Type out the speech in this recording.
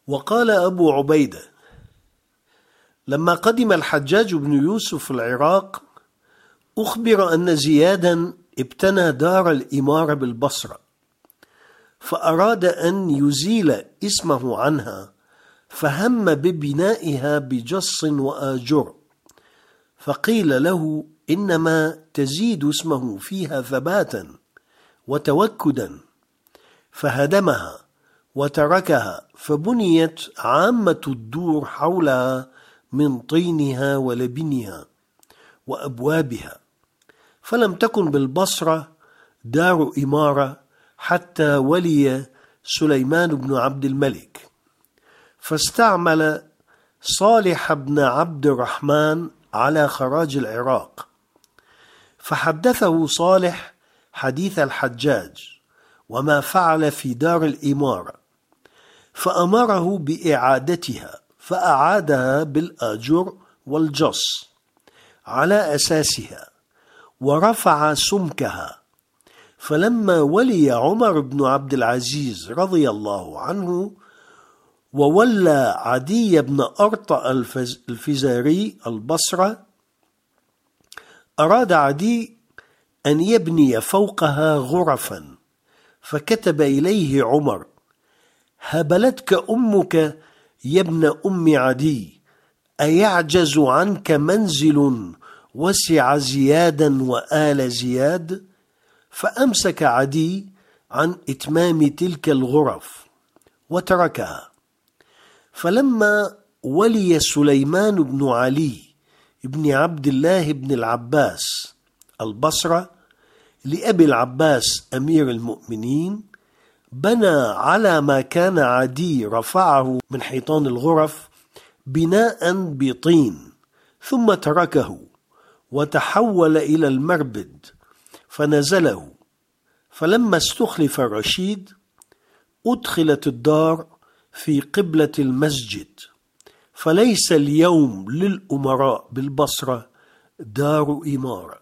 وقال أبو عبيدة: لما قدم الحجاج بن يوسف العراق أخبر أن زيادا ابتنى دار الإمارة بالبصرة، فأراد أن يزيل اسمه عنها، فهم ببنائها بجص وآجر، فقيل له: إنما تزيد اسمه فيها ثباتا وتوكدا، فهدمها وتركها، فبنيت عامة الدور حولها من طينها ولبنها وأبوابها، فلم تكن بالبصرة دار إمارة حتى ولي سليمان بن عبد الملك، فاستعمل صالح بن عبد الرحمن على خراج العراق، فحدثه صالح حديث الحجاج وما فعل في دار الإمارة، فأمره بإعادتها، فأعادها بالآجر والجص على أساسها، ورفع سمكها. فلما ولي عمر بن عبد العزيز رضي الله عنه وولى عدي بن أرطأ الفزاري البصرة، أراد عدي أن يبني فوقها غرفا، فكتب إليه عمر: هبلتك أمك يا ابن أم عدي، أيعجز عنك منزل وسع زيادا وآل زياد؟ فأمسك عدي عن إتمام تلك الغرف وتركها. فلما ولي سليمان بن علي بن عبد الله بن العباس البصرة لأبي العباس أمير المؤمنين، بنى على ما كان عدي رفعه من حيطان الغرف بناء بطين، ثم تركه وتحول إلى المربد فنزله. فلما استخلف الرشيد أدخلت الدار في قبلة المسجد، فليس اليوم للأمراء بالبصرة دار إمارة.